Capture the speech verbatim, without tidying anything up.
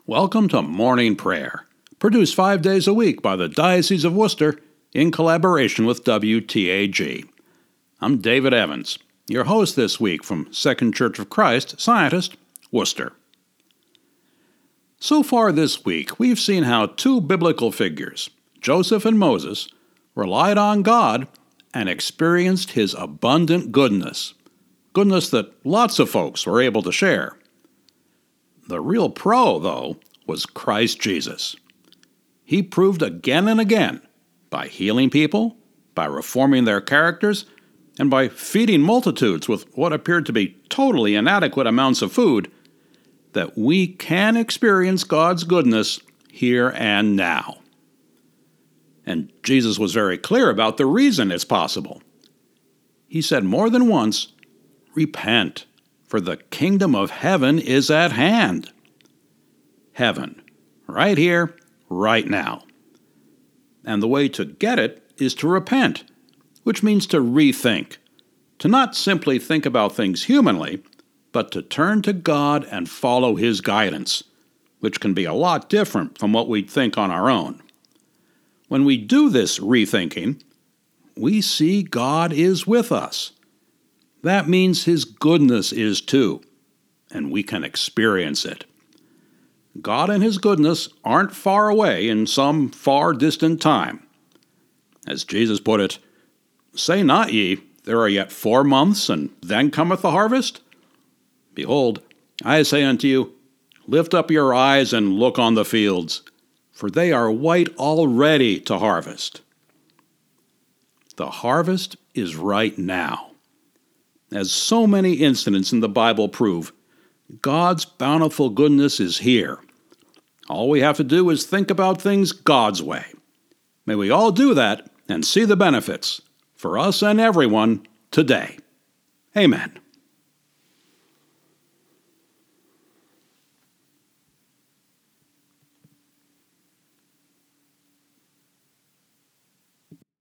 Welcome to Morning Prayer, produced five days a week by the Diocese of Worcester in collaboration with W T A G. I'm David Evans, your host this week from Second Church of Christ, Scientist, Worcester. So far this week, we've seen how two biblical figures, Joseph and Moses, relied on God and experienced His abundant goodness, goodness that lots of folks were able to share. The real pro, though, was Christ Jesus. He proved again and again, by healing people, by reforming their characters, and by feeding multitudes with what appeared to be totally inadequate amounts of food, that we can experience God's goodness here and now. And Jesus was very clear about the reason it's possible. He said more than once, "Repent, for the kingdom of heaven is at hand." Heaven, right here, right now. And the way to get it is to repent, which means to rethink, to not simply think about things humanly, but to turn to God and follow His guidance, which can be a lot different from what we'd think on our own. When we do this rethinking, we see God is with us. That means His goodness is too, and we can experience it. God and His goodness aren't far away in some far distant time. As Jesus put it, "Say not ye, there are yet four months, and then cometh the harvest? Behold, I say unto you, lift up your eyes and look on the fields, for they are white already to harvest." The harvest is right now. As so many incidents in the Bible prove, God's bountiful goodness is here. All we have to do is think about things God's way. May we all do that and see the benefits, for us and everyone, today. Amen.